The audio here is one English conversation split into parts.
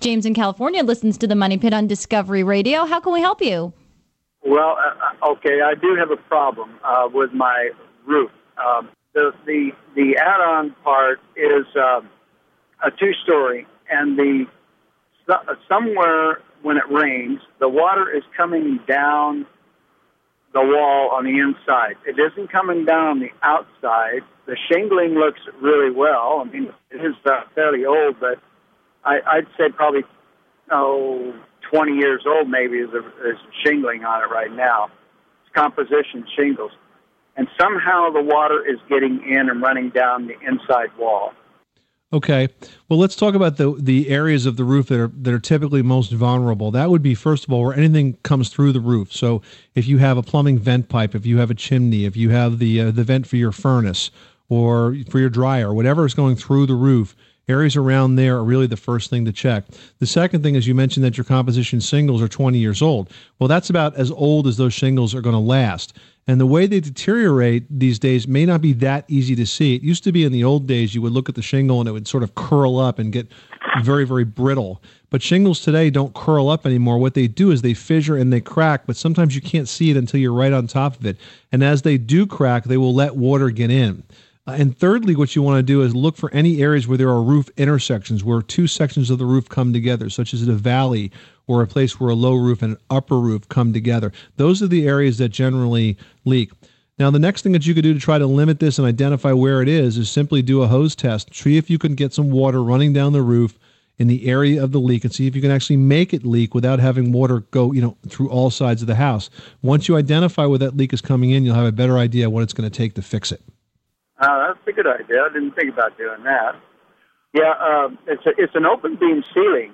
James in California listens to the Money Pit on Discovery Radio. How can we help you? Well, okay, I do have a problem with my roof. The add-on part is a 2-story, and somewhere when it rains, the water is coming down the wall on the inside. It isn't coming down on the outside. The shingling looks really well. I mean, it is fairly old, but I'd say probably 20 years old maybe is shingling on it right now. It's composition shingles. And somehow the water is getting in and running down the inside wall. Okay. Well, let's talk about the areas of the roof that are typically most vulnerable. That would be, first of all, where anything comes through the roof. So if you have a plumbing vent pipe, if you have a chimney, if you have the vent for your furnace or for your dryer, whatever is going through the roof, areas around there are really the first thing to check. The second thing is you mentioned that your composition shingles are 20 years old. Well, that's about as old as those shingles are going to last. And the way they deteriorate these days may not be that easy to see. It used to be in the old days you would look at the shingle and it would sort of curl up and get very, very brittle. But shingles today don't curl up anymore. What they do is they fissure and they crack, but sometimes you can't see it until you're right on top of it. And as they do crack, they will let water get in. And thirdly, what you want to do is look for any areas where there are roof intersections, where two sections of the roof come together, such as a valley or a place where a low roof and an upper roof come together. Those are the areas that generally leak. Now, the next thing that you could do to try to limit this and identify where it is simply do a hose test. See if you can get some water running down the roof in the area of the leak and see if you can actually make it leak without having water go, through all sides of the house. Once you identify where that leak is coming in, you'll have a better idea what it's going to take to fix it. That's a good idea. I didn't think about doing that. Yeah, it's an open beam ceiling,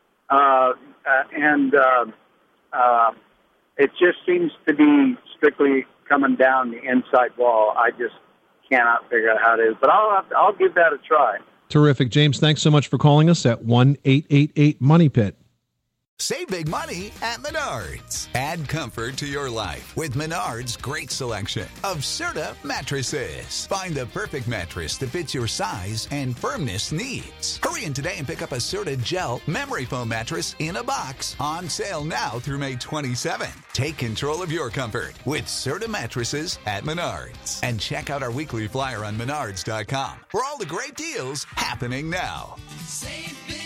and it just seems to be strictly coming down the inside wall. I just cannot figure out how it is, but I'll give that a try. Terrific. James, thanks so much for calling us at 1-888-MONEY-PIT. Save big money at Menards. Add comfort to your life with Menards' great selection of Serta mattresses. Find the perfect mattress that fits your size and firmness needs. Hurry in today and pick up a Serta Gel memory foam mattress in a box. On sale now through May 27th. Take control of your comfort with Serta mattresses at Menards. And check out our weekly flyer on Menards.com for all the great deals happening now. Save big